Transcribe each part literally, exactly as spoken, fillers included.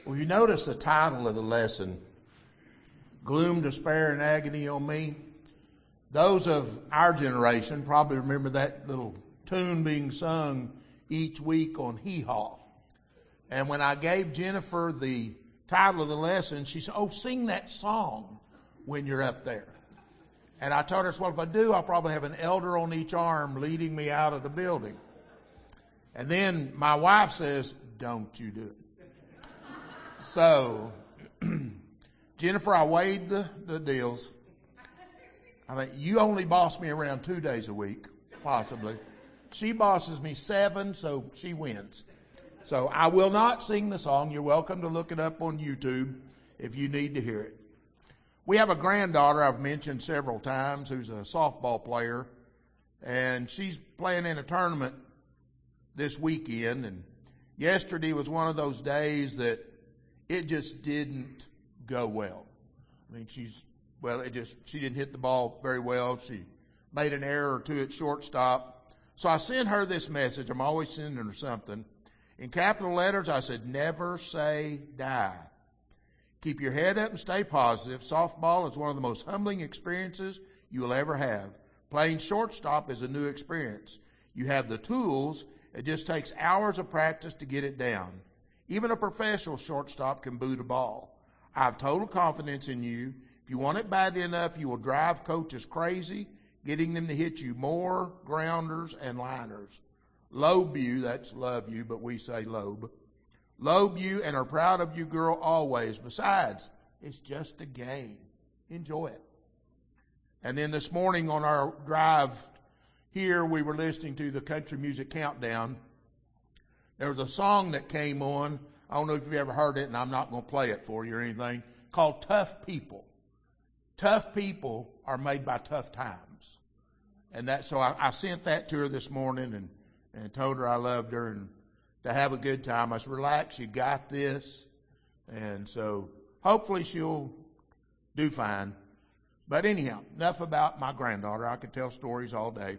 Well, you notice the title of the lesson, Gloom, Despair, and Agony on Me. Those of our generation probably remember that little tune being sung each week on Hee Haw. And when I gave Jennifer the title of the lesson, she said, oh, sing that song when you're up there. And I told her, well, if I do, I'll probably have an elder on each arm leading me out of the building. And then my wife says, don't you do it. So, Jennifer, I weighed the, the deals. I think you only boss me around two days a week, possibly. She bosses me seven, so she wins. So I will not sing the song. You're welcome to look it up on YouTube if you need to hear it. We have a granddaughter I've mentioned several times who's a softball player, and she's playing in a tournament this weekend. And yesterday was one of those days that it just didn't go well. I mean, she's, well, it just, she didn't hit the ball very well. She made an error or two at shortstop. So I sent her this message. I'm always sending her something. In capital letters, I said, never say die. Keep your head up and stay positive. Softball is one of the most humbling experiences you will ever have. Playing shortstop is a new experience. You have the tools. It just takes hours of practice to get it down. Even a professional shortstop can boot a ball. I have total confidence in you. If you want it bad enough, you will drive coaches crazy, getting them to hit you more grounders and liners. Lobe you, that's love you, but we say lobe. Lobe you and are proud of you, girl, always. Besides, it's just a game. Enjoy it. And then this morning on our drive here, we were listening to the Country Music Countdown. There was a song that came on. I don't know if you've ever heard it, and I'm not going to play it for you or anything, called Tough People. Tough people are made by tough times. And that, so I, I sent that to her this morning and, and told her I loved her and to have a good time. I said, relax, you got this. And so hopefully she'll do fine. But anyhow, enough about my granddaughter. I could tell stories all day.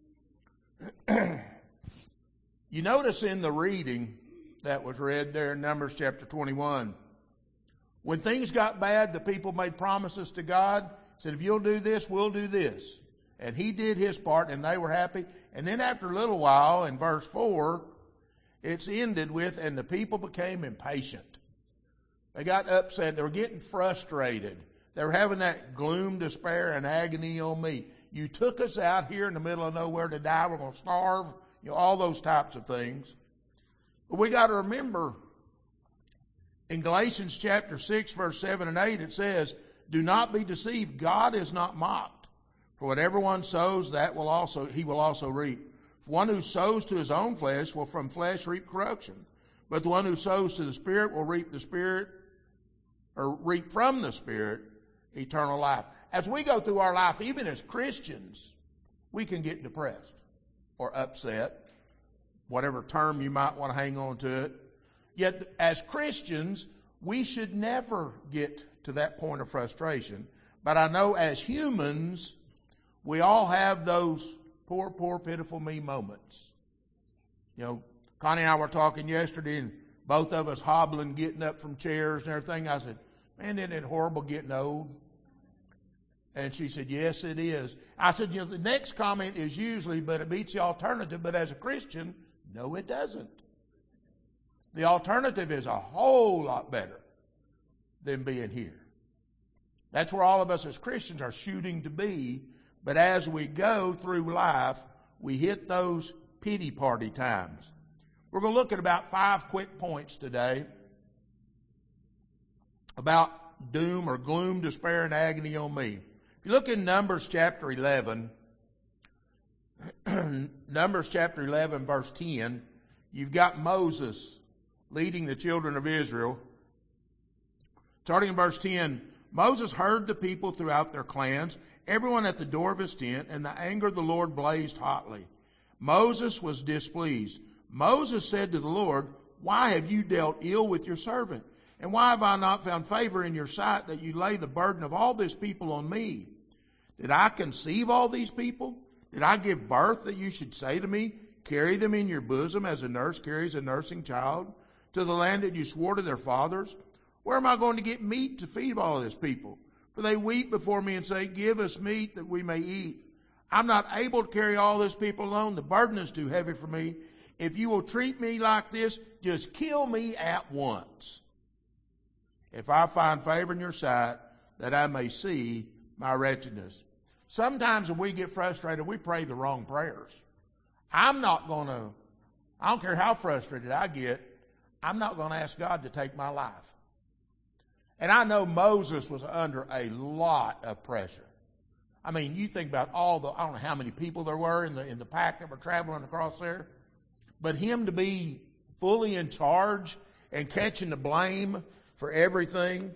You notice in the reading that was read there in Numbers chapter twenty-one, when things got bad, the people made promises to God, said, if you'll do this, we'll do this. And he did his part, and they were happy. And then after a little while, in verse four, it's ended with, and the people became impatient. They got upset. They were getting frustrated. They were having that gloom, despair, and agony on me. You took us out here in the middle of nowhere to die. We're going to starve. You know, all those types of things. But we got to remember, in Galatians chapter six, verse seven and eight, it says, do not be deceived. God is not mocked. For whatever one sows, that will also, he will also reap. For one who sows to his own flesh will from flesh reap corruption. But the one who sows to the Spirit will reap the Spirit, or reap from the Spirit, eternal life. As we go through our life, even as Christians, we can get depressed or upset, whatever term you might want to hang on to it. Yet, as Christians, we should never get to that point of frustration. But I know as humans, we all have those poor, poor, pitiful me moments. You know, Connie and I were talking yesterday, and both of us hobbling, getting up from chairs and everything. I said, man, isn't it horrible getting old? And she said, yes, it is. I said, you know, the next comment is usually, but it beats the alternative. But as a Christian, no, it doesn't. The alternative is a whole lot better than being here. That's where all of us as Christians are shooting to be. But as we go through life, we hit those pity party times. We're going to look at about five quick points today about doom or gloom, despair, and agony on me. If you look in Numbers chapter eleven, Numbers chapter eleven, verse ten, you've got Moses leading the children of Israel. Starting in verse ten, Moses heard the people throughout their clans, everyone at the door of his tent, and the anger of the Lord blazed hotly. Moses was displeased. Moses said to the Lord, why have you dealt ill with your servant? And why have I not found favor in your sight that you lay the burden of all this people on me? Did I conceive all these people? Did I give birth that you should say to me, carry them in your bosom as a nurse carries a nursing child? to the land that you swore to their fathers? Where am I going to get meat to feed all of this people? For they weep before me and say, give us meat that we may eat. I'm not able to carry all this people alone. The burden is too heavy for me. If you will treat me like this, just kill me at once. If I find favor in your sight, that I may see my wretchedness. Sometimes when we get frustrated, we pray the wrong prayers. I'm not going to, I don't care how frustrated I get, I'm not going to ask God to take my life. And I know Moses was under a lot of pressure. I mean, you think about all the, I don't know how many people there were in the, in the pack that were traveling across there. But him to be fully in charge and catching the blame for everything.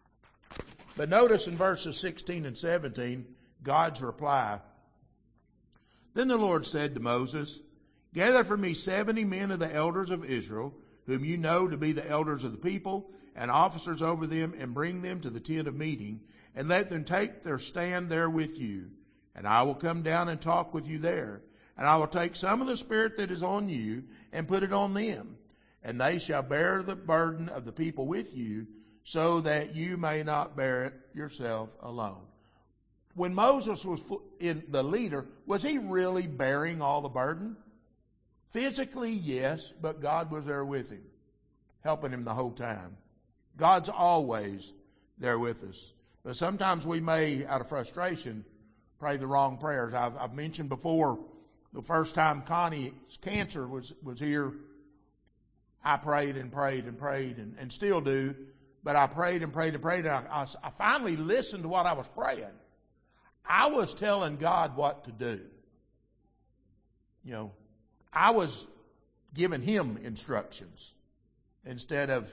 But notice in verses sixteen and seventeen, God's reply. Then the Lord said to Moses, gather for me seventy men of the elders of Israel, whom you know to be the elders of the people, and officers over them, and bring them to the tent of meeting, and let them take their stand there with you. And I will come down and talk with you there. And I will take some of the spirit that is on you, and put it on them. And they shall bear the burden of the people with you, so that you may not bear it yourself alone. When Moses was in the leader, was he really bearing all the burden? Physically, yes, but God was there with him, helping him the whole time. God's always there with us. But sometimes we may, out of frustration, pray the wrong prayers. I've, I've mentioned before, the first time Connie's cancer was, was here, I prayed and prayed and prayed and, and still do. But I prayed and prayed and prayed. And I, I, I finally listened to what I was praying. I was telling God what to do. You know, I was giving him instructions instead of,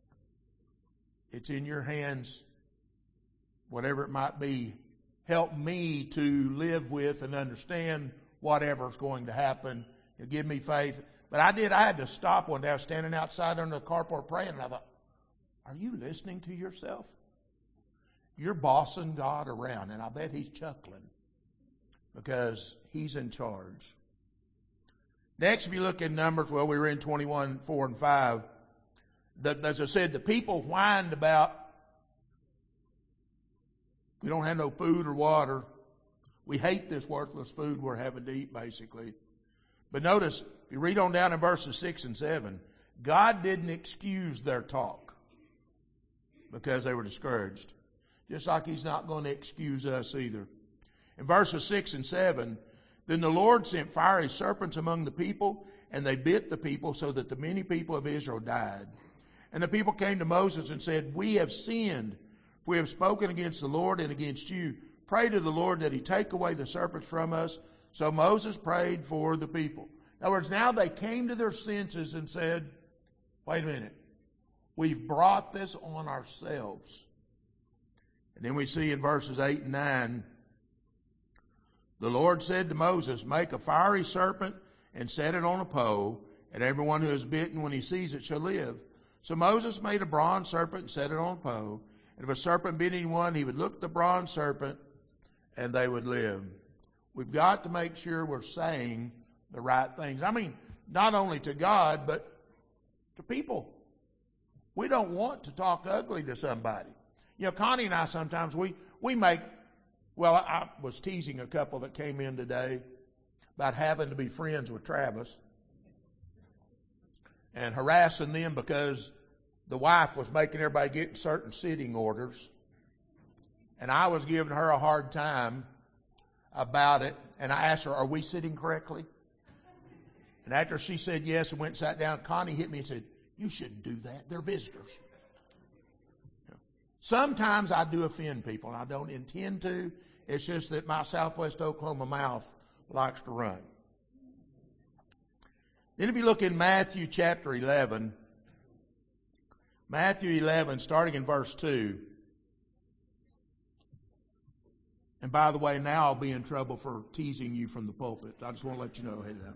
it's in your hands, whatever it might be. Help me to live with and understand whatever's going to happen. You know, give me faith. But I did, I had to stop one day. I was standing outside under the carport praying, and I thought, are you listening to yourself? You're bossing God around, and I bet he's chuckling because he's in charge. Next, if you look in Numbers, well, we were in twenty-one, four and five. The, as I said, the people whined about, we don't have no food or water. We hate this worthless food we're having to eat, basically. But notice, if you read on down in verses six and seven, God didn't excuse their talk because they were discouraged. Just like he's not going to excuse us either. In verses six and seven, then the Lord sent fiery serpents among the people, and they bit the people so that the many people of Israel died. And the people came to Moses and said, we have sinned. We have spoken against the Lord and against you. Pray to the Lord that he take away the serpents from us. So Moses prayed for the people. In other words, now they came to their senses and said, wait a minute, we've brought this on ourselves. And then we see in verses eight and nine, the Lord said to Moses, make a fiery serpent and set it on a pole, and everyone who is bitten when he sees it shall live. So Moses made a bronze serpent and set it on a pole. And if a serpent bit anyone, he would look at the bronze serpent, and they would live. We've got to make sure we're saying the right things. I mean, not only to God, but to people. We don't want to talk ugly to somebody. You know, Connie and I sometimes, we, we make, well, I was teasing a couple that came in today about having to be friends with Travis and harassing them because the wife was making everybody get certain sitting orders. And I was giving her a hard time about it. And I asked her, are we sitting correctly? And after she said yes and went and sat down, Connie hit me and said, you shouldn't do that. They're visitors. Sometimes I do offend people, and I don't intend to. It's just that my Southwest Oklahoma mouth likes to run. Then if you look in Matthew chapter eleven, Matthew eleven, starting in verse two. And by the way, now I'll be in trouble for teasing you from the pulpit. I just want to let you know ahead of time.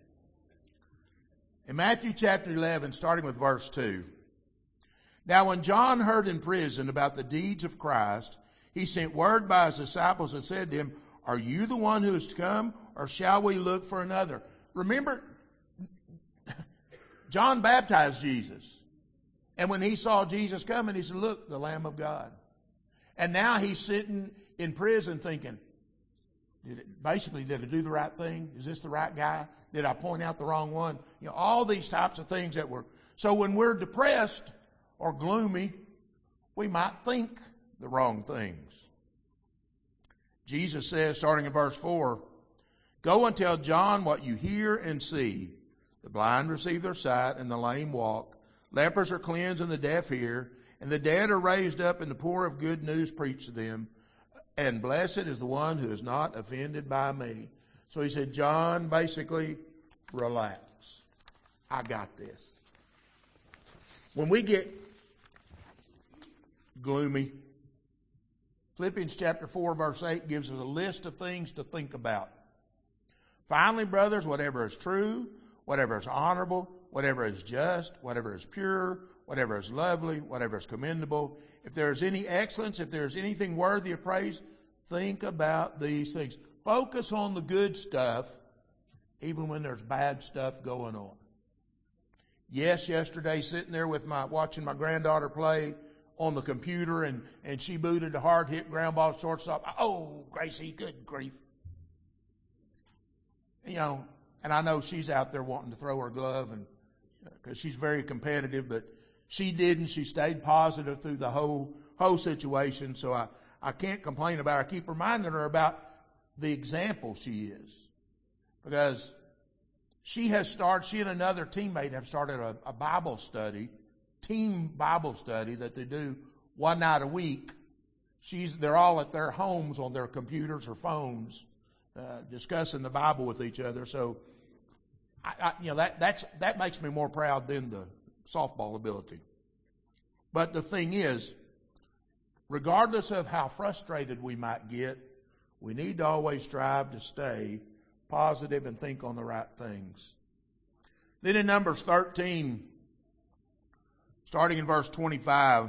In Matthew chapter eleven, starting with verse two. Now when John heard in prison about the deeds of Christ, he sent word by his disciples and said to him, are you the one who is to come, or shall we look for another? Remember, John baptized Jesus. And when he saw Jesus coming, he said, look, the Lamb of God. And now he's sitting in prison thinking, did it, basically, did I do the right thing? Is this the right guy? Did I point out the wrong one? You know, all these types of things that were. So when we're depressed or gloomy, we might think the wrong things. Jesus says, starting in verse four, go and tell John what you hear and see. The blind receive their sight and the lame walk. Lepers are cleansed and the deaf hear. And the dead are raised up and the poor of good news preached to them. And blessed is the one who is not offended by me. So he said, John, basically, relax. I got this. When we get gloomy, Philippians chapter four, verse eight gives us a list of things to think about. Finally, brothers, whatever is true, whatever is honorable, whatever is just, whatever is pure, whatever is lovely, whatever is commendable, if there is any excellence, if there is anything worthy of praise, think about these things. Focus on the good stuff, even when there's bad stuff going on. Yes, yesterday sitting there with my watching my granddaughter play on the computer, and, and she booted a hard hit ground ball shortstop. Oh, Gracie, good grief. You know, and I know she's out there wanting to throw her glove, and because she's very competitive, but she didn't. She stayed positive through the whole whole situation. So I, I can't complain about her. I keep reminding her about the example she is. Because she has started, she and another teammate have started a, a Bible study, team Bible study that they do one night a week. She's, they're all at their homes on their computers or phones, uh, discussing the Bible with each other. So, I, I, you know, that, that's, that makes me more proud than the softball ability. But the thing is, regardless of how frustrated we might get, we need to always strive to stay positive and think on the right things. Then in Numbers thirteen, starting in verse twenty-five,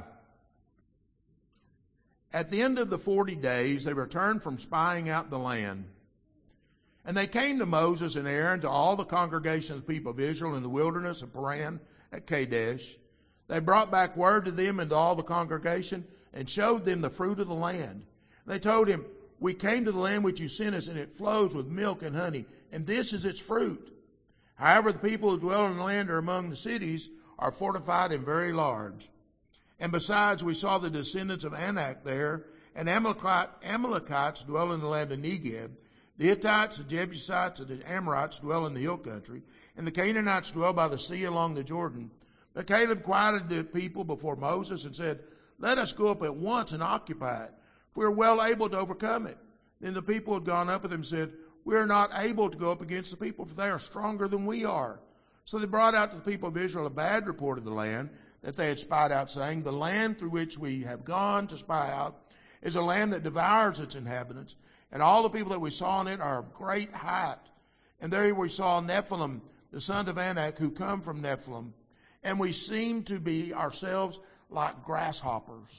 at the end of the forty days, they returned from spying out the land. And they came to Moses and Aaron, to all the congregation of the people of Israel in the wilderness of Paran at Kadesh. They brought back word to them and to all the congregation and showed them the fruit of the land. And they told him, we came to the land which you sent us, and it flows with milk and honey, and this is its fruit. However, the people who dwell in the land or among the cities are fortified and very large. And besides, we saw the descendants of Anak there, and Amalekite, Amalekites dwell in the land of Negeb. The Hittites, the Jebusites, and the Amorites dwell in the hill country, and the Canaanites dwell by the sea along the Jordan. But Caleb quieted the people before Moses and said, let us go up at once and occupy it, if we are well able to overcome it. Then the people had gone up with him and said, we are not able to go up against the people, for they are stronger than we are. So they brought out to the people of Israel a bad report of the land that they had spied out, saying, the land through which we have gone to spy out is a land that devours its inhabitants, and all the people that we saw in it are of great height. And there we saw Nephilim, the sons of Anak, who come from Nephilim. And we seem to be ourselves like grasshoppers.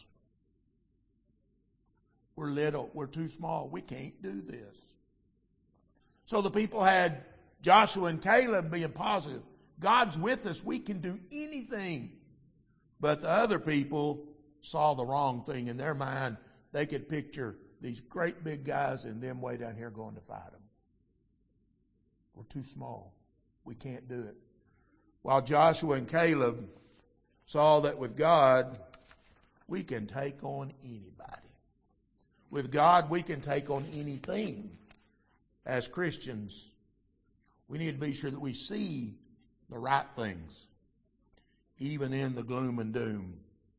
We're little. We're too small. We can't do this. So the people had Joshua and Caleb being positive. God's with us. We can do anything. But the other people saw the wrong thing in their mind. They could picture these great big guys and them way down here going to fight them. We're too small. We can't do it. While Joshua and Caleb saw that with God, we can take on anybody. With God, we can take on anything. As Christians, we need to be sure that we see the right things, even in the gloom and doom.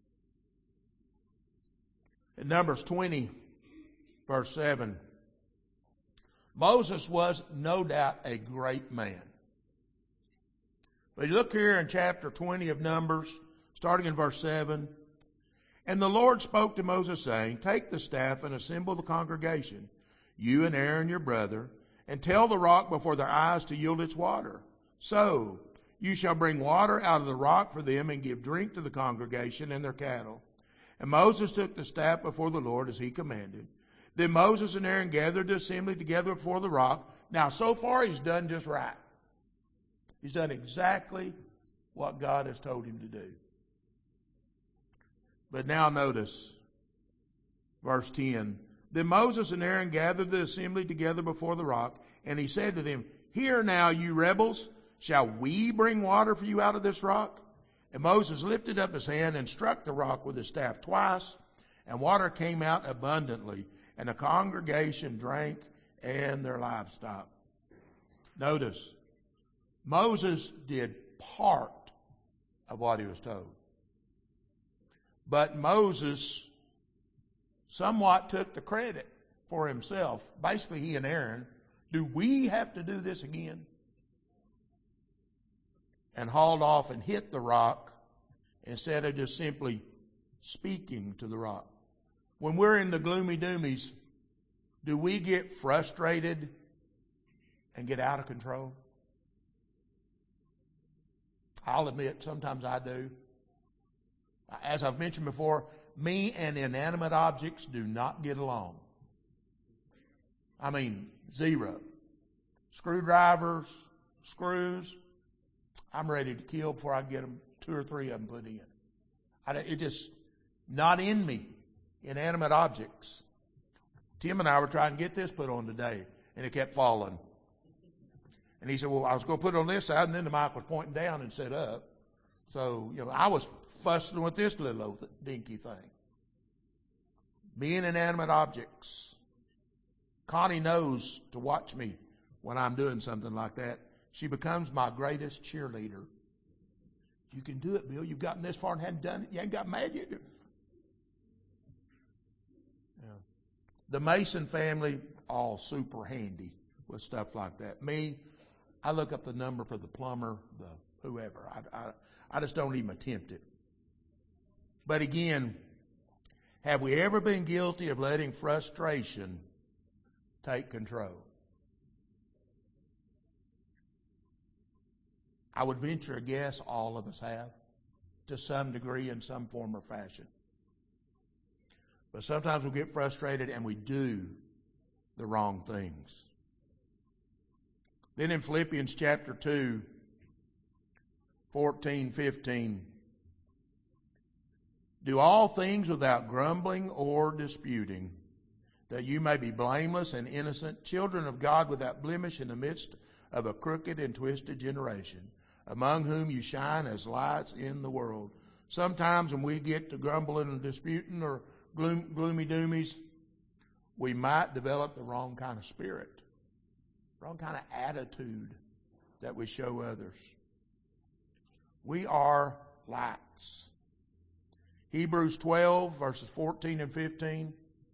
In Numbers twenty, verse seven, Moses was no doubt a great man. But you look here in chapter twenty of Numbers, starting in verse seven. And the Lord spoke to Moses, saying, take the staff and assemble the congregation, you and Aaron your brother, and tell the rock before their eyes to yield its water. So you shall bring water out of the rock for them and give drink to the congregation and their cattle. And Moses took the staff before the Lord as he commanded. Then Moses and Aaron gathered the assembly together before the rock. Now, so far he's done just right. He's done exactly what God has told him to do. But now notice verse ten. Then Moses and Aaron gathered the assembly together before the rock, and he said to them, Hear now, you rebels, shall we bring water for you out of this rock? And Moses lifted up his hand and struck the rock with his staff twice, and water came out abundantly, and the congregation drank and their livestock. Notice, Moses did part of what he was told. But Moses somewhat took the credit for himself. Basically, he and Aaron, do we have to do this again? And hauled off and hit the rock instead of just simply speaking to the rock. When we're in the gloomy doomies, do we get frustrated and get out of control? I'll admit, sometimes I do. As I've mentioned before, me and inanimate objects do not get along. I mean, zero. Screwdrivers, screws, I'm ready to kill before I get them, two or three of them put in. I, it just, not in me. Inanimate objects. Tim and I were trying to get this put on today, and it kept falling. And he said, well, I was going to put it on this side, and then the mic was pointing down and set up. So, you know, I was fussing with this little old dinky thing. Being inanimate objects. Connie knows to watch me when I'm doing something like that. She becomes my greatest cheerleader. You can do it, Bill. You've gotten this far and haven't done it. You ain't got mad yet. Yeah. The Mason family, all super handy with stuff like that. Me, I look up the number for the plumber, the whoever. I, I, I just don't even attempt it. But again, have we ever been guilty of letting frustration take control? I would venture a guess all of us have, to some degree, in some form or fashion. But sometimes we get frustrated and we do the wrong things. Then in Philippians chapter two, fourteen, fifteen, do all things without grumbling or disputing, that you may be blameless and innocent, children of God without blemish in the midst of a crooked and twisted generation, among whom you shine as lights in the world. Sometimes when we get to grumbling and disputing or gloom, gloomy doomies, we might develop the wrong kind of spirit, wrong kind of attitude that we show others. We are lights. Hebrews twelve, verses fourteen and fifteen.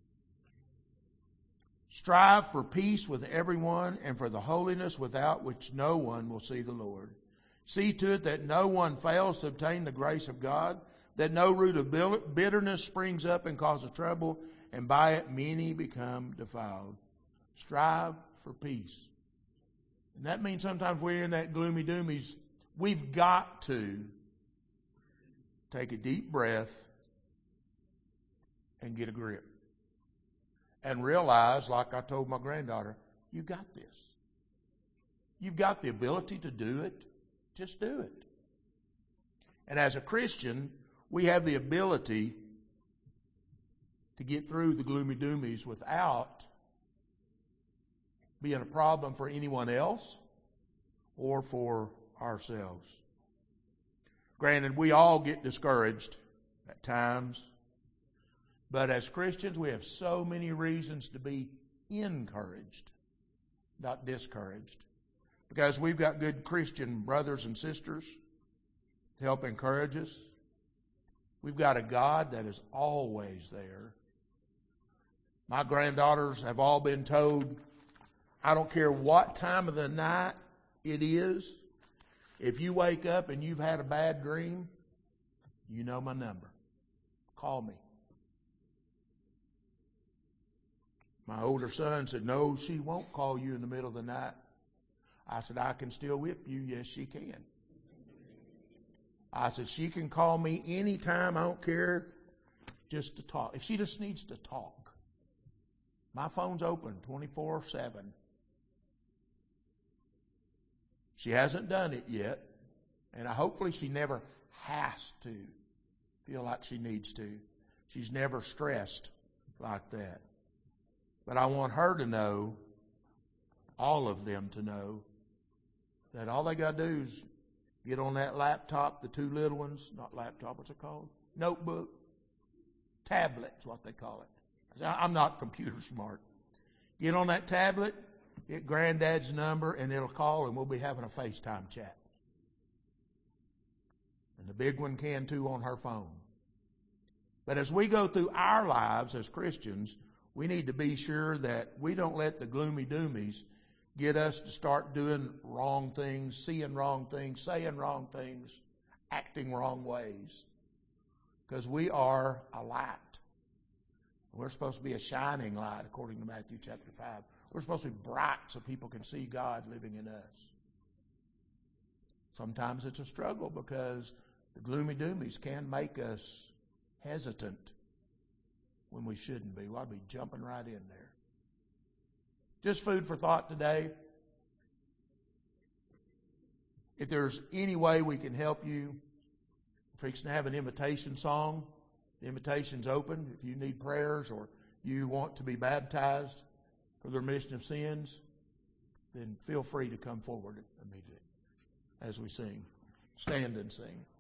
Strive for peace with everyone and for the holiness without which no one will see the Lord. See to it that no one fails to obtain the grace of God, that no root of bitterness springs up and causes trouble, and by it many become defiled. Strive for peace. And that means sometimes we're in that gloomy doomies, we've got to take a deep breath and get a grip. And realize, like I told my granddaughter, you got this. You've got the ability to do it. Just do it. And as a Christian, we have the ability to get through the gloomy doomies without being a problem for anyone else or for ourselves. Granted, we all get discouraged at times, but as Christians, we have so many reasons to be encouraged, not discouraged. Because we've got good Christian brothers and sisters to help encourage us. We've got a God that is always there. My granddaughters have all been told, I don't care what time of the night it is, if you wake up and you've had a bad dream, you know my number. Call me. My older son said, no, she won't call you in the middle of the night. I said, I can still whip you. Yes, she can. I said, she can call me anytime. I don't care, just to talk. If she just needs to talk. My phone's open twenty-four seven. She hasn't done it yet, And hopefully she never has to feel like she needs to. She's never stressed like that. But I want her to know, all of them to know, that all they got to do is get on that laptop, the two little ones, not laptop, what's it called? Notebook. Tablet's what they call it. I'm not computer smart. Get on that tablet, get Granddad's number, and it'll call, and we'll be having a FaceTime chat. And the big one can too on her phone. But as we go through our lives as Christians, we need to be sure that we don't let the gloomy doomies get us to start doing wrong things, seeing wrong things, saying wrong things, acting wrong ways. Because we are a light. We're supposed to be a shining light, according to Matthew chapter five. We're supposed to be bright so people can see God living in us. Sometimes it's a struggle because the gloomy doomies can make us hesitant when we shouldn't be. We ought to be jumping right in there. Just food for thought today. If there's any way we can help you, fixing to have an invitation song. The invitation's open. If you need prayers or you want to be baptized for the remission of sins, then feel free to come forward immediately as we sing. Stand and sing.